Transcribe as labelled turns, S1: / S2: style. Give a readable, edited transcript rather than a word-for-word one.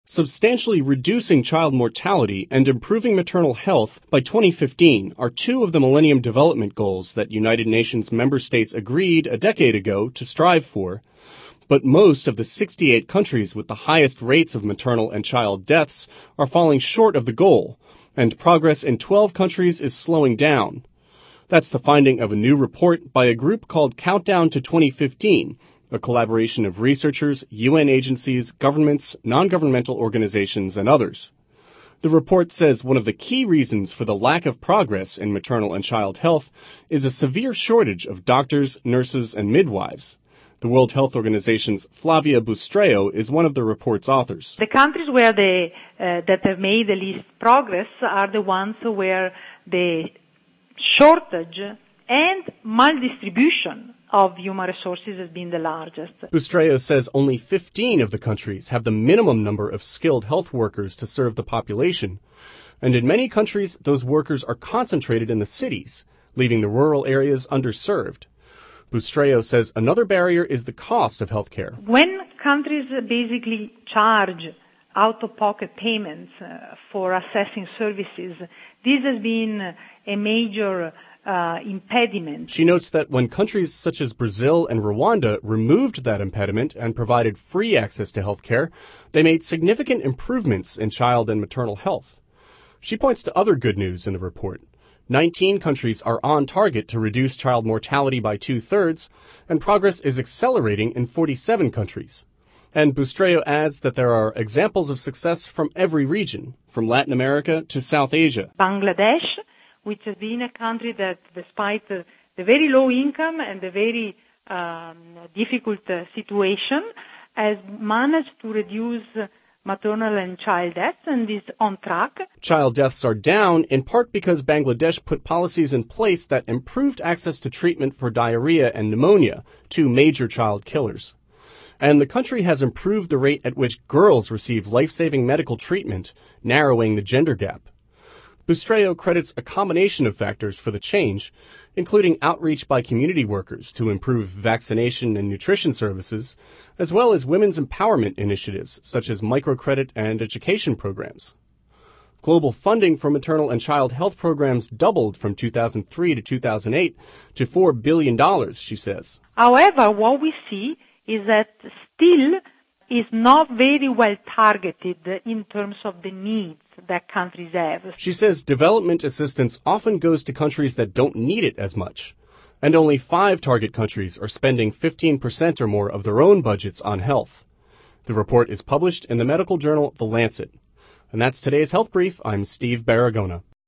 S1: Substantially reducing child mortality and improving maternal health by 2015 are two of the Millennium Development Goals that United Nations member states agreed a decade ago to strive for. But most of the 68 countries with the highest rates of maternal and child deaths are falling short of the goal, and progress in 12 countries is slowing down. That's the finding of a new report by a group called Countdown to 2015, a collaboration of researchers, UN agencies, governments, non-governmental organizations, and others. The report says one of the key reasons for the lack of progress in maternal and child health is a severe shortage of doctors, nurses, and midwives. The World Health Organization's Flavia Bustreo is one of the report's authors.
S2: The countries where that have made the least progress are the ones where the shortage and maldistribution of human resources has been the largest.
S1: Bustreo says only 15 of the countries have the minimum number of skilled health workers to serve the population. And in many countries, those workers are concentrated in the cities, leaving the rural areas underserved. Bustreo says another barrier is the cost of healthcare.
S2: When countries basically charge out-of-pocket payments for accessing services, this has been a major impediment.
S1: She notes that when countries such as Brazil and Rwanda removed that impediment and provided free access to health care, they made significant improvements in child and maternal health. She points to other good news in the report. 19 countries are on target to reduce child mortality by 2/3, and progress is accelerating in 47 countries. And Bustreo adds that there are examples of success from every region, from Latin America to South Asia.
S2: Bangladesh, which has been a country that, despite the very low income and the very difficult situation, has managed to reduce maternal and child deaths and is on track.
S1: Child deaths are down in part because Bangladesh put policies in place that improved access to treatment for diarrhea and pneumonia, two major child killers. And the country has improved the rate at which girls receive life-saving medical treatment, narrowing the gender gap. Bustreo credits a combination of factors for the change, including outreach by community workers to improve vaccination and nutrition services, as well as women's empowerment initiatives such as microcredit and education programs. Global funding for maternal and child health programs doubled from 2003 to 2008 to $4 billion, she says.
S2: However, what we see is that still is not very well targeted in terms of the needs that countries have.
S1: She says development assistance often goes to countries that don't need it as much, and only 5 target countries are spending 15% or more of their own budgets on health. The report is published in the medical journal The Lancet. And that's today's Health Brief. I'm Steve Baragona.